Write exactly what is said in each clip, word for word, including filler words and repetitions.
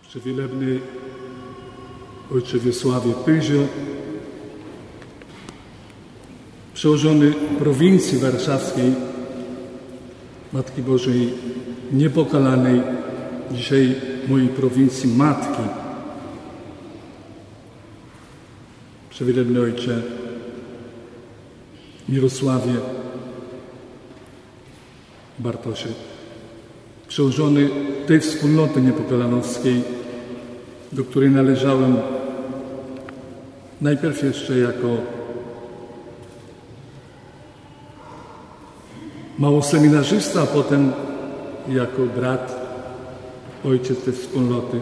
Przewielebny ojcze Wiesławie Pyzio, przełożony prowincji warszawskiej Matki Bożej Niepokalanej, dzisiaj mojej prowincji Matki. Przewielebny ojcze Mirosławie Bartosie, przełożony tej wspólnoty niepokalanowskiej, do której należałem najpierw jeszcze jako małoseminarzysta, a potem jako brat, ojciec tej wspólnoty.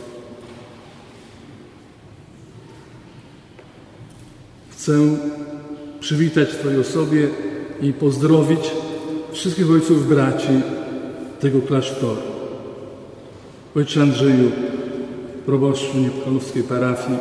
Chcę przywitać w Twojej osobie i pozdrowić wszystkich ojców braci tego klasztoru. Ojcze Andrzeju, proboszczu niepokalanowskiej parafii,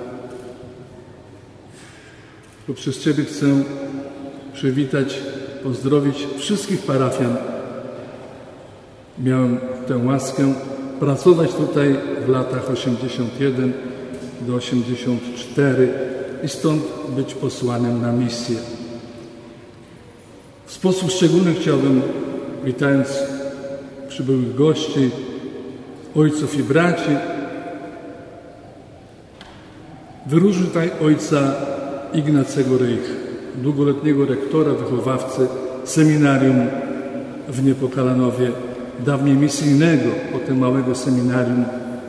poprzez Ciebie chcę przywitać, pozdrowić wszystkich parafian. Miałem tę łaskę pracować tutaj w latach osiemdziesiąt jeden do osiemdziesiąt cztery i stąd być posłanym na misję. W sposób szczególny chciałbym, witając przybyłych gości, ojców i braci, wyróżnić tutaj ojca Ignacego Rych, długoletniego rektora, wychowawcy seminarium w Niepokalanowie, dawniej misyjnego, potem małego seminarium.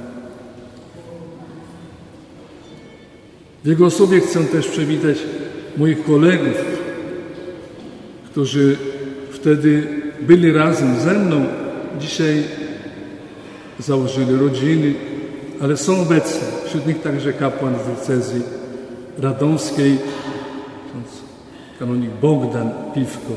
W jego osobie chcę też przywitać moich kolegów, którzy wtedy byli razem ze mną, dzisiaj założyli rodziny, ale są obecni. Wśród nich także kapłan w diecezji radomskiej, kanonik Bogdan Piwko.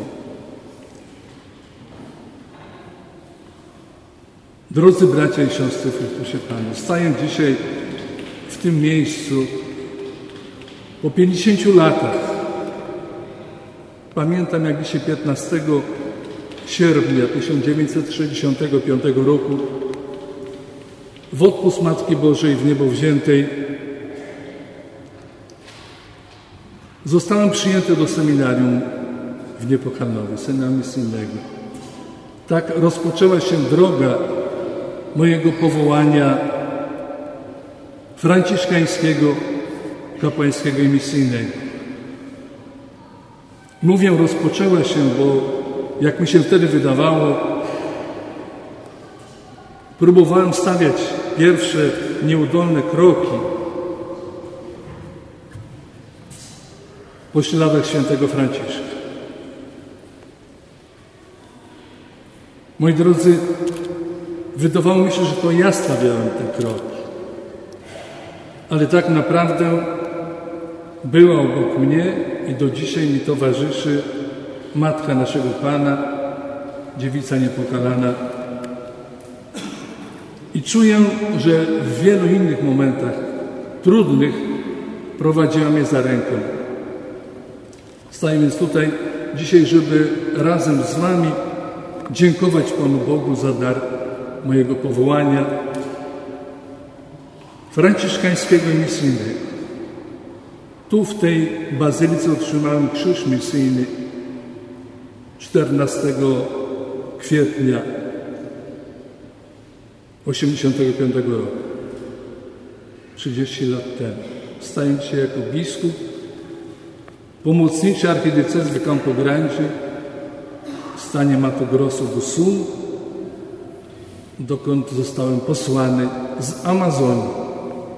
Drodzy bracia i siostry w Chrystusie Panu, staję dzisiaj w tym miejscu po pięćdziesięciu latach. Pamiętam, jak dzisiaj piętnastego sierpnia tysiąc dziewięćset sześćdziesiątego piątego roku w odpust Matki Bożej w niebo wziętej zostałem przyjęty do seminarium w Niepokalanowie, seminarium misyjnego. Tak rozpoczęła się droga mojego powołania franciszkańskiego, kapłańskiego i misyjnego. Mówię rozpoczęła się, bo jak mi się wtedy wydawało, próbowałem stawiać pierwsze nieudolne kroki po śladach świętego Franciszka. Moi drodzy, wydawało mi się, że to ja stawiałem te kroki. Ale tak naprawdę była obok mnie i do dzisiaj mi towarzyszy Matka naszego Pana, Dziewica Niepokalana. I czuję, że w wielu innych momentach trudnych prowadziła mnie za ręką. Staję więc tutaj dzisiaj, żeby razem z Wami dziękować Panu Bogu za dar mojego powołania franciszkańskiego i misyjnego. Tu w tej bazylice otrzymałem krzyż misyjny czternastego kwietnia osiemdziesiątego piątego roku, trzydzieści lat temu. Staję się jako biskup pomocniczy archidiecezji Campo Grande w stanie Mato Grosso do Sul, dokąd zostałem posłany z Amazonii.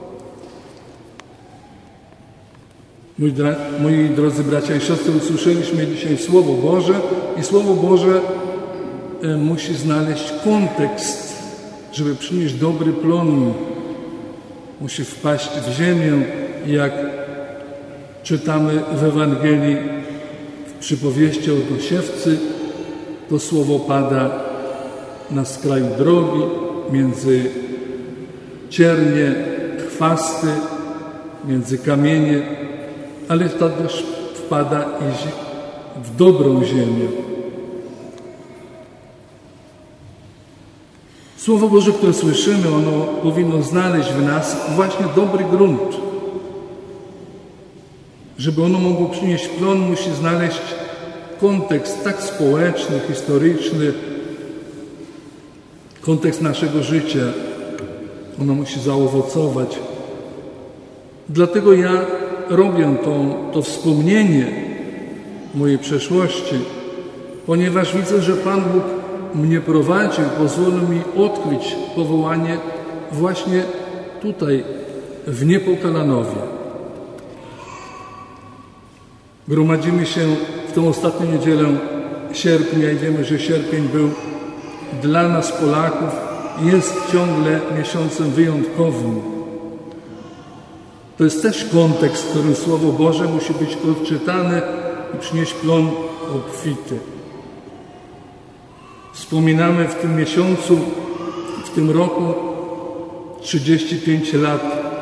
Moi, dra- moi drodzy bracia i siostry, usłyszeliśmy dzisiaj Słowo Boże i Słowo Boże e, musi znaleźć kontekst, żeby przynieść dobry plon. Musi wpaść w ziemię, jak czytamy w Ewangelii, w przypowieści o dosiewcy, to słowo pada na skraju drogi, między ciernie, chwasty, między kamienie, ale to też wpada i w dobrą ziemię. Słowo Boże, które słyszymy, ono powinno znaleźć w nas właśnie dobry grunt. Żeby ono mogło przynieść plon, musi znaleźć kontekst tak społeczny, historyczny, kontekst naszego życia. Ono musi zaowocować. Dlatego ja robię to, to wspomnienie mojej przeszłości, ponieważ widzę, że Pan Bóg mnie prowadził, pozwolił mi odkryć powołanie właśnie tutaj, w Niepokalanowie. Gromadzimy się w tą ostatnią niedzielę sierpnia i wiemy, że sierpień był dla nas, Polaków, jest ciągle miesiącem wyjątkowym. To jest też kontekst, w którym Słowo Boże musi być odczytane i przynieść plon obfity. Wspominamy w tym miesiącu, w tym roku trzydzieści pięć lat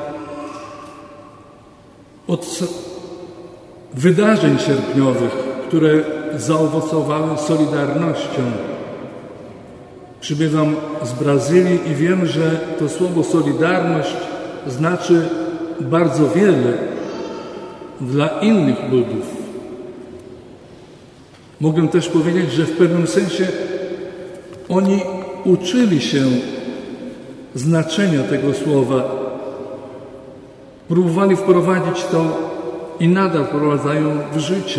od wydarzeń sierpniowych, które zaowocowały Solidarnością. Przybywam z Brazylii i wiem, że to słowo Solidarność znaczy bardzo wiele dla innych ludów. Mogę też powiedzieć, że w pewnym sensie oni uczyli się znaczenia tego słowa, próbowali wprowadzić to i nadal wprowadzają w życie.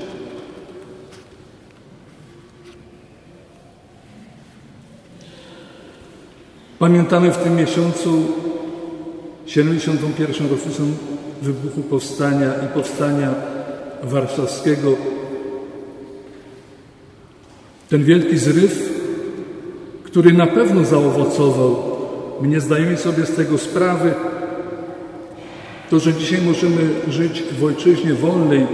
Pamiętamy w tym miesiącu siedemdziesiątą pierwszą rocznicę wybuchu powstania i powstania warszawskiego. Ten wielki zryw, który na pewno zaowocował, my nie zdajemy sobie z tego sprawy, to, że dzisiaj możemy żyć w ojczyźnie wolnej,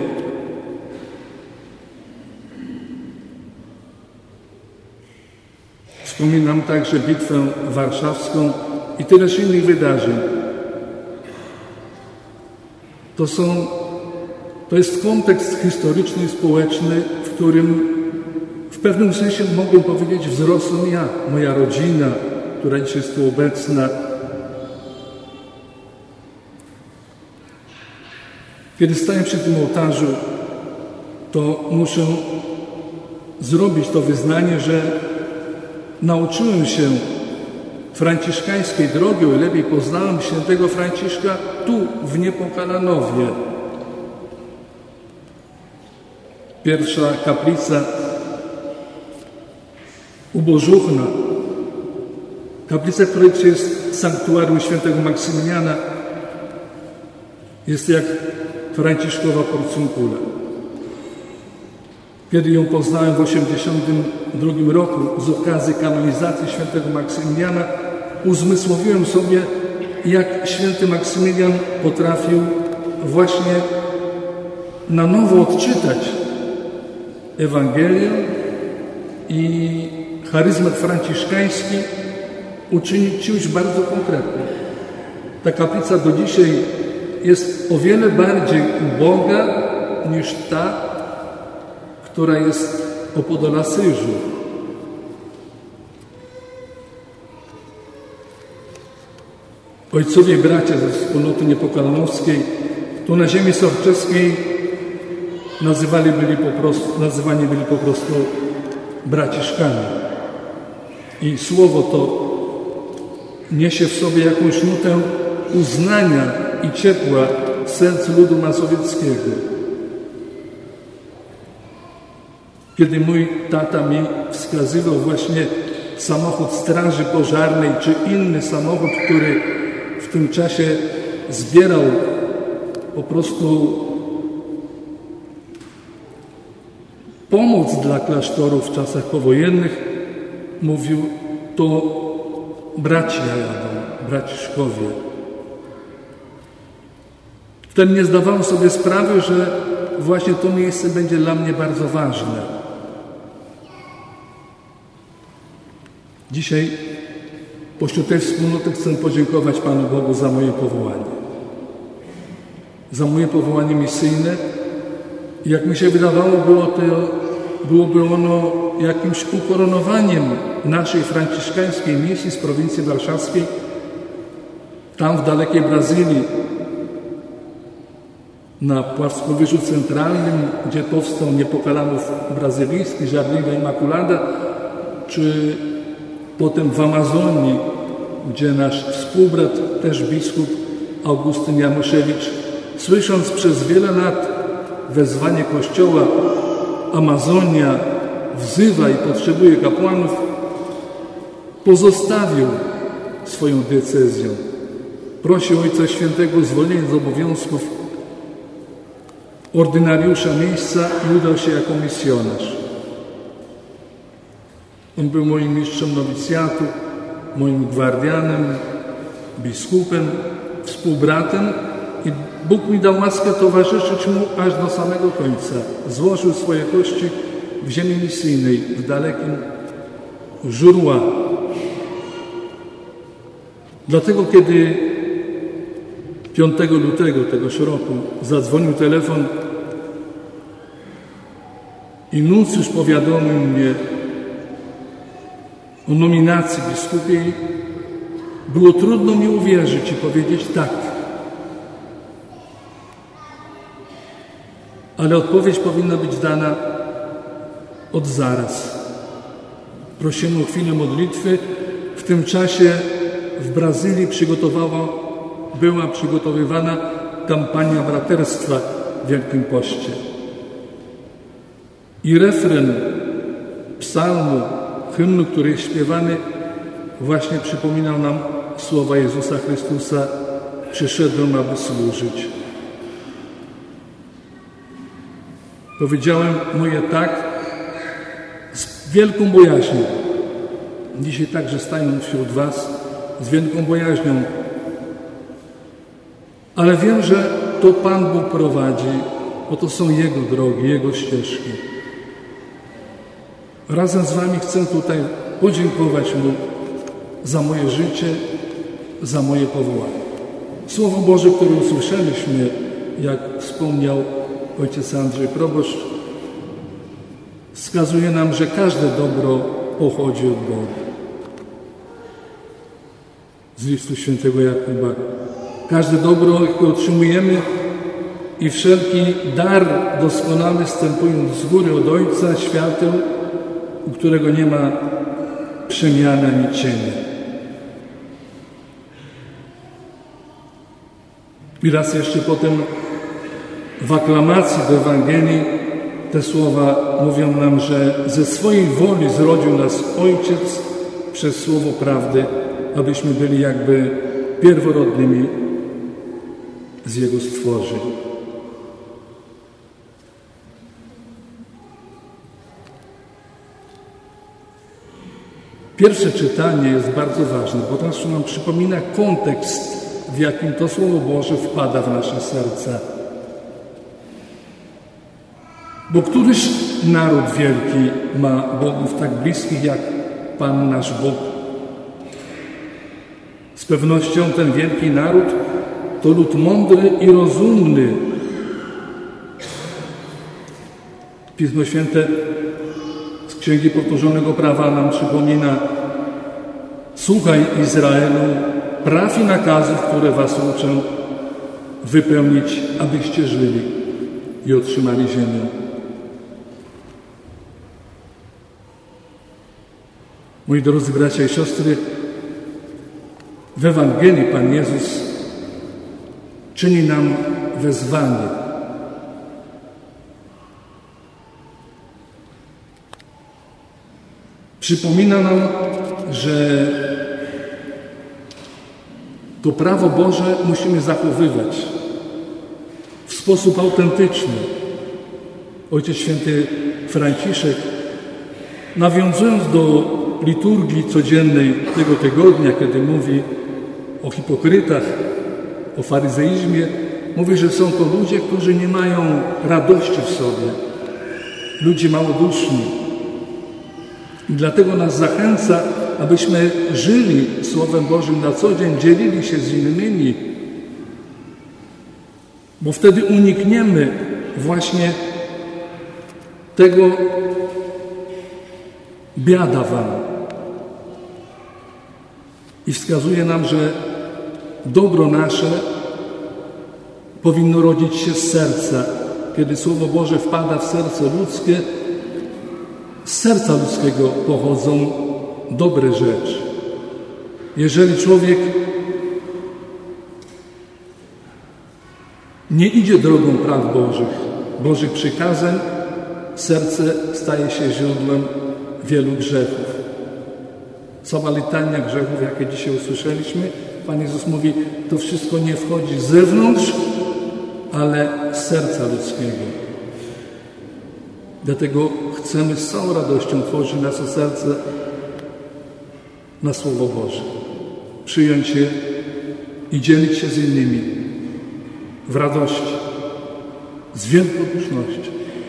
wspominam także bitwę warszawską i tyleż innych wydarzeń. To są, to jest kontekst historyczny i społeczny, w którym w pewnym sensie mogę powiedzieć wzrosłem ja, moja rodzina, która dzisiaj jest tu obecna. Kiedy staję przy tym ołtarzu, to muszę zrobić to wyznanie, że nauczyłem się franciszkańskiej drogi, o lepiej poznałem świętego Franciszka tu, w Niepokalanowie. Pierwsza kaplica ubożuchna, kaplica, w której jest sanktuarium świętego Maksymiliana, jest jak franciszkowa porcunkula. Kiedy ją poznałem w osiemdziesiątym drugim roku z okazji kanonizacji świętego Maksymiliana, uzmysłowiłem sobie, jak święty Maksymilian potrafił właśnie na nowo odczytać Ewangelię i charyzmat franciszkański uczynić czymś bardzo konkretnym. Ta kaplica do dzisiaj jest o wiele bardziej uboga niż ta, która jest opodal Asyżu. Ojcowie i bracia ze wspólnoty niepokalanowskiej tu na ziemi sorczeskiej nazywali byli po prostu, nazywani byli po prostu braciszkami. I słowo to niesie w sobie jakąś nutę uznania i ciepła serc ludu mazowieckiego. Kiedy mój tata mi wskazywał właśnie samochód straży pożarnej czy inny samochód, który w tym czasie zbierał po prostu pomoc dla klasztorów w czasach powojennych, mówił, to bracia jadą, braciszkowie. Wtedy nie zdawałem sobie sprawy, że właśnie to miejsce będzie dla mnie bardzo ważne. Dzisiaj pośród tej wspólnoty chcę podziękować Panu Bogu za moje powołanie. Za moje powołanie misyjne. I jak mi się wydawało, było to, byłoby ono jakimś ukoronowaniem naszej franciszkańskiej misji z prowincji warszawskiej, tam w dalekiej Brazylii, na płaskowyżu centralnym, gdzie powstał Niepokalanów brazylijski, Żarliwa Immaculada, czy potem w Amazonii, gdzie nasz współbrat, też biskup Augustyn Januszewicz, słysząc przez wiele lat wezwanie Kościoła Amazonia wzywa i potrzebuje kapłanów, pozostawił swoją diecezję. Prosił Ojca Świętego o zwolnienie z obowiązków ordynariusza miejsca i udał się jako misjonarz. On był moim mistrzem nowicjatu, moim gwardianem, biskupem, współbratem i Bóg mi dał łaskę towarzyszyć mu aż do samego końca. Złożył swoje kości w ziemi misyjnej, w dalekim Żurła. Dlatego, kiedy piątego lutego tegoż roku zadzwonił telefon i nuncjusz powiadomił mnie o nominacji biskupiej, było trudno mi uwierzyć i powiedzieć tak. Ale odpowiedź powinna być dana od zaraz. Prosimy o chwilę modlitwy. W tym czasie w Brazylii przygotowała, była przygotowywana kampania braterstwa w Wielkim Poście. I refren psalmu, hymnu, który jest śpiewany, właśnie przypominał nam słowa Jezusa Chrystusa: przyszedłem, aby służyć. Powiedziałem moje tak z wielką bojaźnią. Dzisiaj także staję wśród was z wielką bojaźnią. Ale wiem, że to Pan Bóg prowadzi, bo to są Jego drogi, Jego ścieżki. Razem z wami chcę tutaj podziękować Mu za moje życie, za moje powołanie. Słowo Boże, które usłyszeliśmy, jak wspomniał ojciec Andrzej Proboszcz, wskazuje nam, że każde dobro pochodzi od Boga. Z listu świętego Jakuba. Każde dobro, jakie otrzymujemy, i wszelki dar doskonały wstępując z góry od Ojca świateł, u którego nie ma przemiany ani cienia. I raz jeszcze potem w aklamacji do Ewangelii te słowa mówią nam, że ze swojej woli zrodził nas Ojciec przez słowo prawdy, abyśmy byli jakby pierworodnymi z Jego stworzeń. Pierwsze czytanie jest bardzo ważne, bo to nam przypomina kontekst, w jakim to Słowo Boże wpada w nasze serca. Bo któryż naród wielki ma bogów tak bliskich jak Pan nasz Bóg? Z pewnością ten wielki naród to lud mądry i rozumny. Pismo Święte z Księgi Powtórzonego Prawa nam przypomina: słuchaj, Izraelu, praw i nakazów, które was uczę, wypełnić, abyście żyli i otrzymali ziemię. Moi drodzy bracia i siostry, w Ewangelii Pan Jezus czyni nam wezwanie. Przypomina nam, że to prawo Boże musimy zachowywać w sposób autentyczny. Ojciec Święty Franciszek, nawiązując do liturgii codziennej tego tygodnia, kiedy mówi o hipokrytach, o faryzeizmie, mówi, że są to ludzie, którzy nie mają radości w sobie, ludzie małoduszni. I dlatego nas zachęca, abyśmy żyli Słowem Bożym na co dzień, dzielili się z innymi, bo wtedy unikniemy właśnie tego biada wam. I wskazuje nam, że dobro nasze powinno rodzić się z serca. Kiedy Słowo Boże wpada w serce ludzkie, z serca ludzkiego pochodzą dobre rzeczy. Jeżeli człowiek nie idzie drogą praw Bożych, Bożych przykazań, serce staje się źródłem wielu grzechów. Cała litania grzechów, jakie dzisiaj usłyszeliśmy, Pan Jezus mówi, to wszystko nie wchodzi z zewnątrz, ale z serca ludzkiego. Dlatego chcemy z całą radością otworzyć nasze serce na Słowo Boże. Przyjąć je i dzielić się z innymi w radości, z wielkodusznością.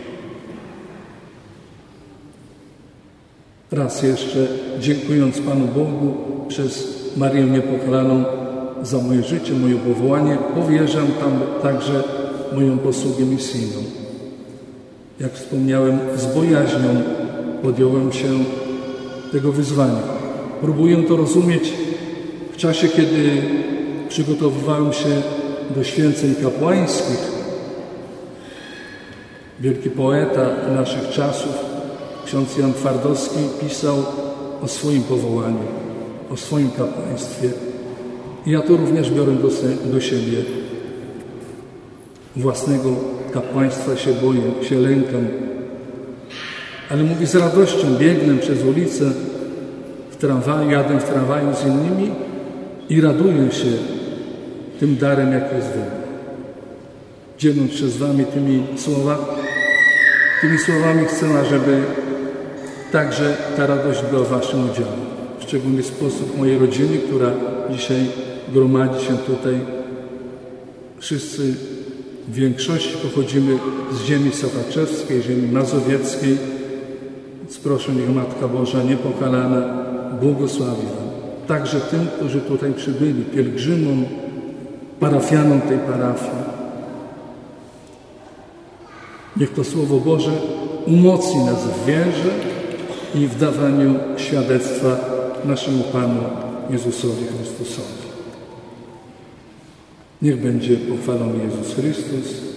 Raz jeszcze dziękując Panu Bogu przez Marię Niepokalaną za moje życie, moje powołanie, powierzam tam także moją posługę misyjną. Jak wspomniałem, z bojaźnią podjąłem się tego wyzwania. Próbuję to rozumieć w czasie, kiedy przygotowywałem się do święceń kapłańskich. Wielki poeta naszych czasów, ksiądz Jan Twardowski, pisał o swoim powołaniu, o swoim kapłaństwie. I ja to również biorę do, do siebie. Własnego kapłaństwa się boję, się lękam. Ale mówi, z radością biegnę przez ulicę, w tramwaju, jadę w tramwaju z innymi i raduję się tym darem, jaki jest we mnie. Dzieląc się z wami tymi słowami, tymi słowami chcę, ażeby także ta radość była waszym udziałem. W szczególny sposób mojej rodziny, która dzisiaj gromadzi się tutaj. Wszyscy w większości pochodzimy z ziemi sochaczewskiej, ziemi mazowieckiej. Więc proszę, niech Matka Boża Niepokalana błogosławi wam. Także tym, którzy tutaj przybyli, pielgrzymom, parafianom tej parafii. Niech to Słowo Boże umocni nas w wierze i w dawaniu świadectwa naszemu Panu Jezusowi Chrystusowi. Niech będzie pochwalony Jezus Chrystus.